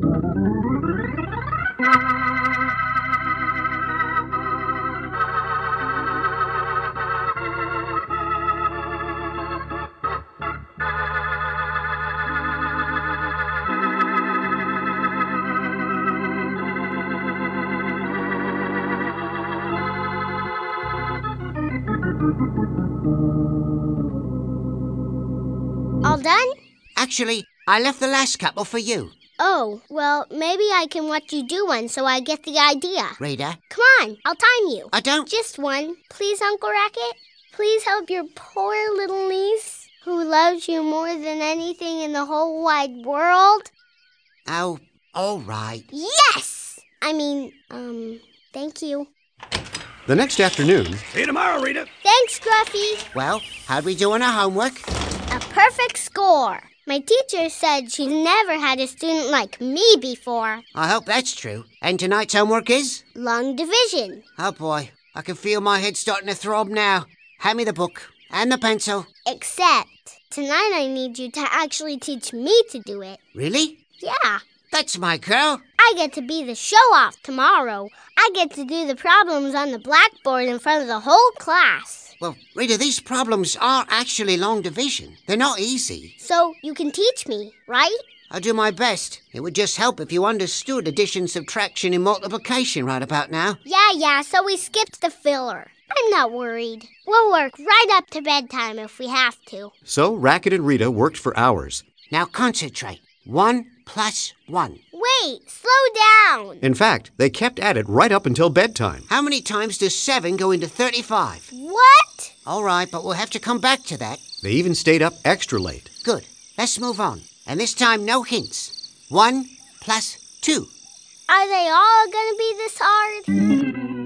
All done? Actually, I left the last couple for you. Oh, well, maybe I can watch you do one so I get the idea. Rita? Come on, I'll time you. I don't... Just one. Please, Uncle Racket? Please help your poor little niece, who loves you more than anything in the whole wide world. Oh, all right. Yes! Thank you. The next afternoon... See you tomorrow, Rita. Thanks, Gruffy. Well, how'd we do on our homework? A perfect score. My teacher said she's never had a student like me before. I hope that's true. And tonight's homework is? Long division. Oh, boy. I can feel my head starting to throb now. Hand me the book and the pencil. Except, tonight I need you to actually teach me to do it. Really? Yeah. That's my girl. I get to be the show-off tomorrow. I get to do the problems on the blackboard in front of the whole class. Well, Rita, these problems are actually long division. They're not easy. So you can teach me, right? I'll do my best. It would just help if you understood addition, subtraction, and multiplication right about now. Yeah, so we skipped the filler. I'm not worried. We'll work right up to bedtime if we have to. So Racket and Rita worked for hours. Now concentrate. 1 plus 1. Wait, slow down. In fact, they kept at it right up until bedtime. How many times does 7 go into 35? What? All right, but we'll have to come back to that. They even stayed up extra late. Good. Let's move on. And this time, no hints. 1 plus 2. Are they all gonna be this hard?